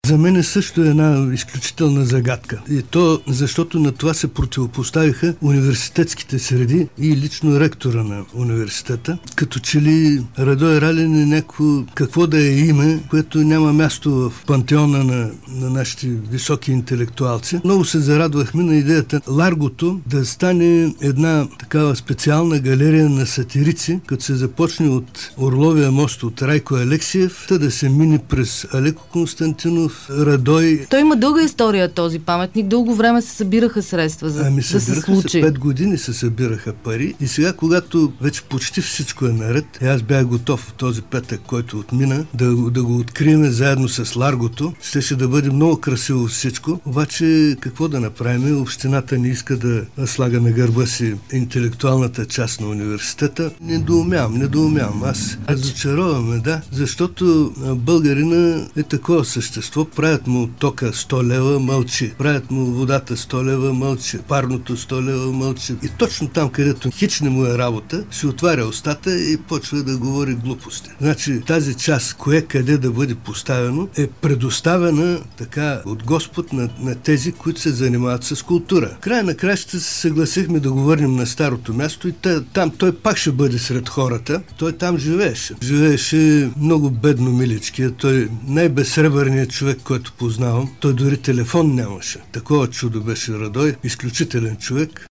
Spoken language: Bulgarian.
За мен също е една изключителна загадка. И то, защото на това се противопоставиха университетските среди и лично ректора на университета. Като че ли Радой Ралин е някакво, какво да е име, което няма място в пантеона на нашите високи интелектуалци. Много се зарадвахме на идеята Ларгото да стане една такава специална галерия на сатирици, като се започне от Орловия мост, от Райко Алексиев, да се мине през Алеко Константинов, Радой. Той има дълга история, този паметник. Дълго време се събираха средства за да се случи. 5 години се събираха пари и сега, когато вече почти всичко е наред, аз бях готов в този петък, който отмина, да го открием заедно с Ларгото. Щеше да бъде много красиво всичко, обаче какво да направим? Общината не иска да слага на гърба си интелектуалната част на университета. Недоумявам. Аз разочароваме, да, защото българина е такова същество. Правят му тока 100 лева, мълчи. Правят му водата 100 лева, мълчи. Парното 100 лева, мълчи. И точно там, където хич не му е работа, си отваря устата и почва да говори глупости. Значи тази част, кое къде да бъде поставено, е предоставена така от Господ на тези, които се занимават с култура. Края на кращата се съгласихме да го върнем на старото място и там той пак ще бъде сред хората. Той там живееше. Живееше много бедно миличкия. Той най-безсребърният човек, който познавам. Той дори телефон нямаше. Такова чудо беше Радой. Изключителен човек.